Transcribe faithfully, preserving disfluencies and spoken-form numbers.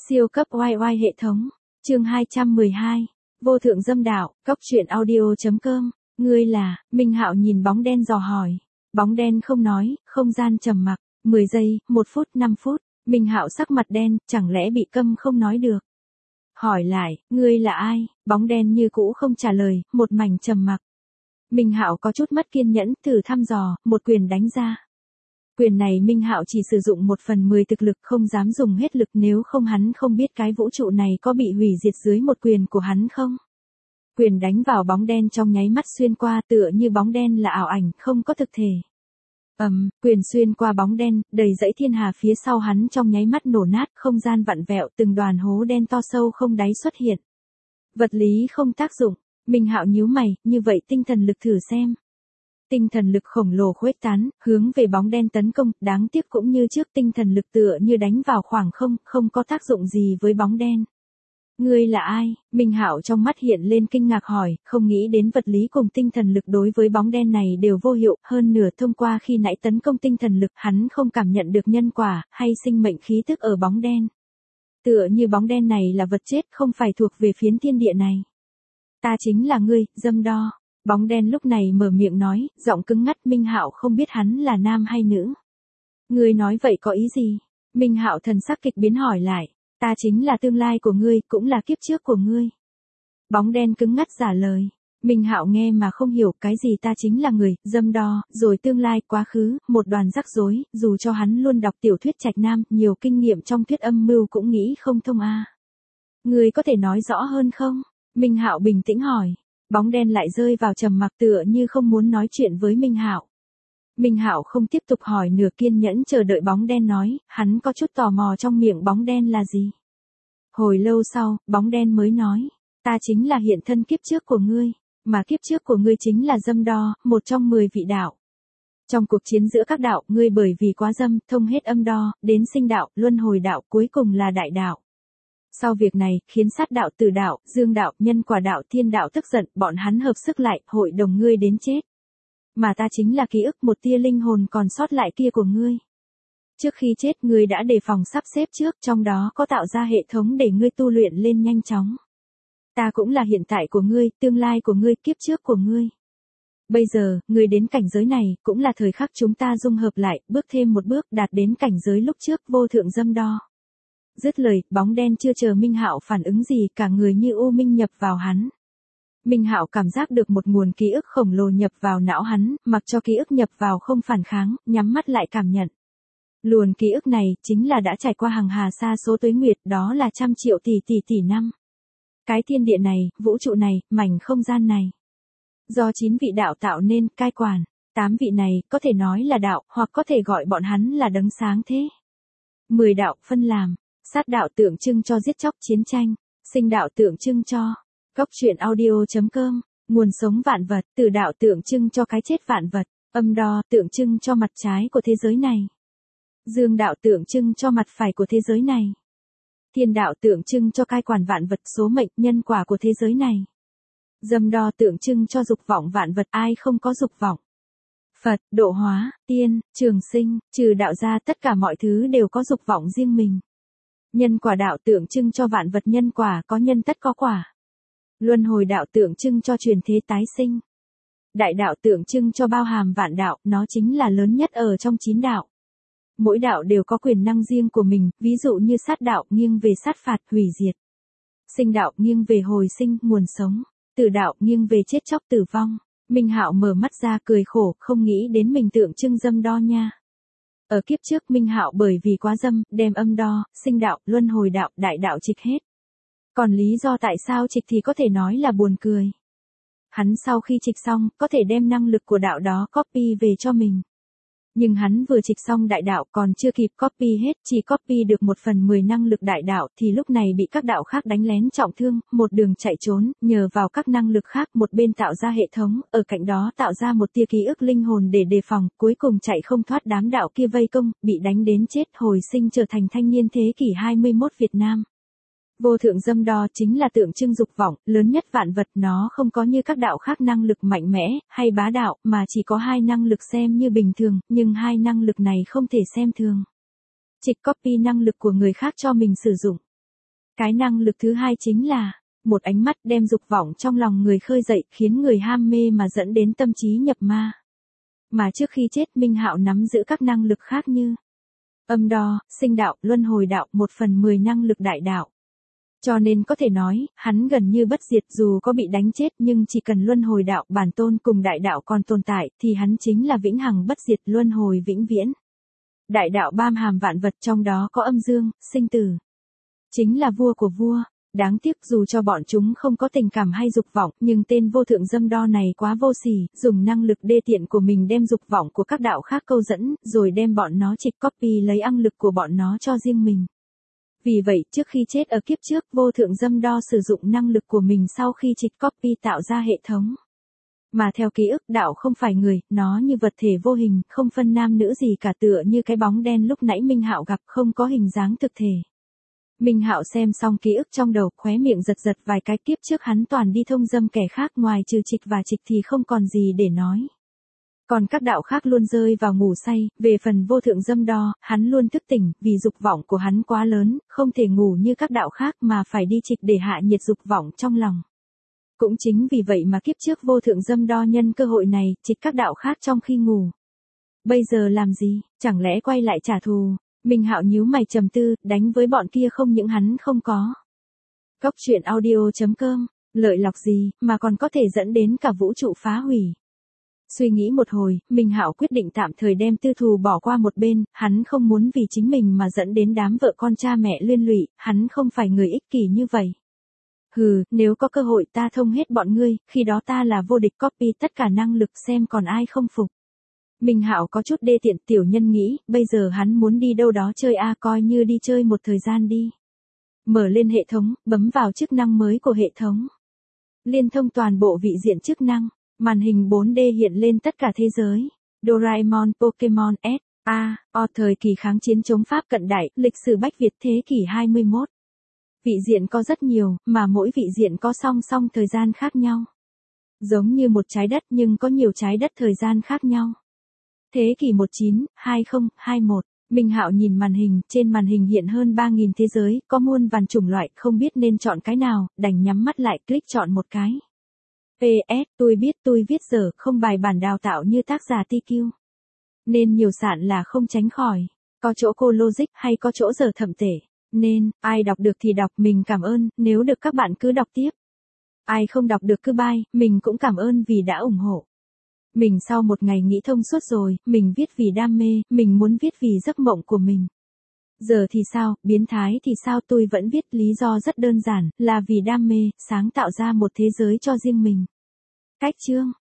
Siêu cấp oai oai hệ thống. Chương hai trăm mười hai. Vô thượng dâm đạo. Cóc truyện audio chấm com. Ngươi là? Minh Hạo nhìn bóng đen dò hỏi. Bóng đen không nói, không gian trầm mặc. mười giây, một phút, năm phút. Minh Hạo sắc mặt đen, chẳng lẽ bị câm không nói được. Hỏi lại, ngươi là ai? Bóng đen như cũ không trả lời, một mảnh trầm mặc. Minh Hạo có chút mất kiên nhẫn, thử thăm dò, một quyền đánh ra. Quyền này Minh Hạo chỉ sử dụng một phần mười thực lực, không dám dùng hết lực, nếu không hắn không biết cái vũ trụ này có bị hủy diệt dưới một quyền của hắn không. Quyền đánh vào bóng đen trong nháy mắt xuyên qua, tựa như bóng đen là ảo ảnh, không có thực thể. Ầm, um, quyền xuyên qua bóng đen, đầy dãy thiên hà phía sau hắn trong nháy mắt nổ nát, không gian vặn vẹo, từng đoàn hố đen to sâu không đáy xuất hiện. Vật lý không tác dụng. Minh Hạo nhíu mày, như vậy tinh thần lực thử xem. Tinh thần lực khổng lồ khuếch tán, hướng về bóng đen tấn công, đáng tiếc cũng như trước, tinh thần lực tựa như đánh vào khoảng không, không có tác dụng gì với bóng đen. Ngươi là ai? Minh Hạo trong mắt hiện lên kinh ngạc hỏi, không nghĩ đến vật lý cùng tinh thần lực đối với bóng đen này đều vô hiệu, hơn nửa thông qua khi nãy tấn công tinh thần lực, hắn không cảm nhận được nhân quả, hay sinh mệnh khí tức ở bóng đen. Tựa như bóng đen này là vật chết, không phải thuộc về phiến thiên địa này. Ta chính là ngươi, dâm đo. Bóng đen lúc này mở miệng nói, giọng cứng ngắt. Minh Hạo không biết hắn là nam hay nữ. Ngươi nói vậy có ý gì? Minh Hạo thần sắc kịch biến hỏi lại. Ta chính là tương lai của ngươi, cũng là kiếp trước của ngươi. Bóng đen cứng ngắt trả lời. Minh Hạo nghe mà không hiểu, cái gì ta chính là người, dâm đo, rồi tương lai, quá khứ, một đoàn rắc rối, dù cho hắn luôn đọc tiểu thuyết trạch nam, nhiều kinh nghiệm trong thuyết âm mưu cũng nghĩ không thông a. À. Ngươi có thể nói rõ hơn không? Minh Hạo bình tĩnh hỏi. Bóng đen lại rơi vào trầm mặc, tựa như không muốn nói chuyện với Minh Hạo. Minh Hạo không tiếp tục hỏi, nửa kiên nhẫn chờ đợi bóng đen nói, hắn có chút tò mò trong miệng bóng đen là gì. Hồi lâu sau, bóng đen mới nói, ta chính là hiện thân kiếp trước của ngươi, mà kiếp trước của ngươi chính là dâm đo, một trong mười vị đạo. Trong cuộc chiến giữa các đạo, ngươi bởi vì quá dâm, thông hết âm đo, đến sinh đạo, luân hồi đạo, cuối cùng là đại đạo. Sau việc này, khiến sát đạo, tử đạo, dương đạo, nhân quả đạo, thiên đạo tức giận, bọn hắn hợp sức lại, hội đồng ngươi đến chết. Mà ta chính là ký ức, một tia linh hồn còn sót lại kia của ngươi. Trước khi chết, ngươi đã đề phòng sắp xếp trước, trong đó có tạo ra hệ thống để ngươi tu luyện lên nhanh chóng. Ta cũng là hiện tại của ngươi, tương lai của ngươi, kiếp trước của ngươi. Bây giờ, ngươi đến cảnh giới này, cũng là thời khắc chúng ta dung hợp lại, bước thêm một bước, đạt đến cảnh giới lúc trước, vô thượng dâm đo. Dứt lời, bóng đen chưa chờ Minh Hạo phản ứng gì, cả người như u minh nhập vào hắn. Minh Hạo cảm giác được một nguồn ký ức khổng lồ nhập vào não hắn, mặc cho ký ức nhập vào không phản kháng, nhắm mắt lại cảm nhận. Luồn ký ức này, chính là đã trải qua hàng hà sa số tuế nguyệt, đó là trăm triệu tỷ tỷ tỷ năm. Cái thiên địa này, vũ trụ này, mảnh không gian này. Do chín vị đạo tạo nên, cai quản. Tám vị này, có thể nói là đạo, hoặc có thể gọi bọn hắn là đấng sáng thế. Mười đạo, phân làm. Sát đạo tượng trưng cho giết chóc chiến tranh, sinh đạo tượng trưng cho cóc truyện audio chấm com, nguồn sống vạn vật, tử đạo tượng trưng cho cái chết vạn vật, âm đo tượng trưng cho mặt trái của thế giới này, dương đạo tượng trưng cho mặt phải của thế giới này, thiên đạo tượng trưng cho cai quản vạn vật, số mệnh, nhân quả của thế giới này, dâm đo tượng trưng cho dục vọng vạn vật, ai không có dục vọng. Phật, độ hóa, tiên, trường sinh, trừ đạo ra, tất cả mọi thứ đều có dục vọng riêng mình. Nhân quả đạo tượng trưng cho vạn vật, nhân quả có nhân tất có quả. Luân hồi đạo tượng trưng cho truyền thế tái sinh. Đại đạo tượng trưng cho bao hàm vạn đạo, nó chính là lớn nhất ở trong chín đạo. Mỗi đạo đều có quyền năng riêng của mình, ví dụ như sát đạo nghiêng về sát phạt, hủy diệt. Sinh đạo nghiêng về hồi sinh, nguồn sống. Tử đạo nghiêng về chết chóc, tử vong. Minh Hạo mở mắt ra cười khổ, không nghĩ đến mình tượng trưng dâm đo nha. Ở kiếp trước Minh Hạo bởi vì quá dâm, đem âm đo, sinh đạo, luân hồi đạo, đại đạo trịch hết. Còn lý do tại sao trịch thì có thể nói là buồn cười. Hắn sau khi trịch xong, có thể đem năng lực của đạo đó copy về cho mình. Nhưng hắn vừa trịch xong đại đạo còn chưa kịp copy hết, chỉ copy được một phần mười năng lực đại đạo thì lúc này bị các đạo khác đánh lén trọng thương, một đường chạy trốn, nhờ vào các năng lực khác một bên tạo ra hệ thống, ở cạnh đó tạo ra một tia ký ức linh hồn để đề phòng, cuối cùng chạy không thoát đám đạo kia vây công, bị đánh đến chết, hồi sinh trở thành thanh niên thế kỷ hai mươi mốt Việt Nam. Vô thượng dâm đo chính là tượng trưng dục vọng, lớn nhất vạn vật, nó không có như các đạo khác năng lực mạnh mẽ, hay bá đạo, mà chỉ có hai năng lực xem như bình thường, nhưng hai năng lực này không thể xem thường. Trịch copy năng lực của người khác cho mình sử dụng. Cái năng lực thứ hai chính là, một ánh mắt đem dục vọng trong lòng người khơi dậy, khiến người ham mê mà dẫn đến tâm trí nhập ma. Mà trước khi chết Minh Hạo nắm giữ các năng lực khác như âm đo, sinh đạo, luân hồi đạo, một phần mười năng lực đại đạo. Cho nên có thể nói, hắn gần như bất diệt, dù có bị đánh chết nhưng chỉ cần luân hồi đạo, bản tôn cùng đại đạo còn tồn tại, thì hắn chính là vĩnh hằng bất diệt, luân hồi vĩnh viễn. Đại đạo bao hàm vạn vật, trong đó có âm dương, sinh tử. Chính là vua của vua. Đáng tiếc dù cho bọn chúng không có tình cảm hay dục vọng, nhưng tên vô thượng dâm đo này quá vô sỉ, dùng năng lực đê tiện của mình đem dục vọng của các đạo khác câu dẫn, rồi đem bọn nó trịch copy lấy năng lực của bọn nó cho riêng mình. Vì vậy, trước khi chết ở kiếp trước, vô thượng dâm đo sử dụng năng lực của mình sau khi trịch copy tạo ra hệ thống. Mà theo ký ức, đạo không phải người, nó như vật thể vô hình, không phân nam nữ gì cả, tựa như cái bóng đen lúc nãy Minh Hạo gặp, không có hình dáng thực thể. Minh Hạo xem xong ký ức trong đầu, khóe miệng giật giật vài cái, kiếp trước hắn toàn đi thông dâm kẻ khác, ngoài trừ trịch và trịch thì không còn gì để nói. Còn các đạo khác luôn rơi vào ngủ say, về phần vô thượng dâm đo, hắn luôn thức tỉnh, vì dục vọng của hắn quá lớn, không thể ngủ như các đạo khác mà phải đi trịch để hạ nhiệt dục vọng trong lòng. Cũng chính vì vậy mà kiếp trước vô thượng dâm đo nhân cơ hội này, trịch các đạo khác trong khi ngủ. Bây giờ làm gì, chẳng lẽ quay lại trả thù? Minh Hạo nhíu mày trầm tư, đánh với bọn kia không những hắn không có. Cốc truyện audio chấm com, lợi lộc gì, mà còn có thể dẫn đến cả vũ trụ phá hủy. Suy nghĩ một hồi, Minh Hạo quyết định tạm thời đem tư thù bỏ qua một bên, hắn không muốn vì chính mình mà dẫn đến đám vợ con cha mẹ liên lụy, hắn không phải người ích kỷ như vậy. Hừ, nếu có cơ hội ta thông hết bọn ngươi, khi đó ta là vô địch, copy tất cả năng lực xem còn ai không phục. Minh Hạo có chút đê tiện, tiểu nhân nghĩ, bây giờ hắn muốn đi đâu đó chơi a à, coi như đi chơi một thời gian đi. Mở lên hệ thống, bấm vào chức năng mới của hệ thống. Liên thông toàn bộ vị diện chức năng, màn hình bốn D hiện lên tất cả thế giới. Doraemon, Pokemon, S, A, O thời kỳ kháng chiến chống Pháp cận đại, lịch sử Bách Việt thế kỷ hai mươi mốt. Vị diện có rất nhiều, mà mỗi vị diện có song song thời gian khác nhau. Giống như một trái đất nhưng có nhiều trái đất thời gian khác nhau. Thế kỷ mười chín, hai không, hai mốt, Minh Hạo nhìn màn hình, trên màn hình hiện hơn ba nghìn thế giới, có muôn vàn chủng loại, không biết nên chọn cái nào, đành nhắm mắt lại, click chọn một cái. pê ét, tôi biết tôi viết dở, không bài bản đào tạo như tác giả tê quy. Nên nhiều sạn là không tránh khỏi, có chỗ cô logic hay có chỗ dở thậm tệ. Nên, ai đọc được thì đọc, mình cảm ơn, nếu được các bạn cứ đọc tiếp. Ai không đọc được cứ bye, mình cũng cảm ơn vì đã ủng hộ. Mình sau một ngày nghĩ thông suốt rồi, mình viết vì đam mê, mình muốn viết vì giấc mộng của mình. Giờ thì sao, biến thái thì sao, tôi vẫn viết, lý do rất đơn giản, là vì đam mê, sáng tạo ra một thế giới cho riêng mình. Cách chương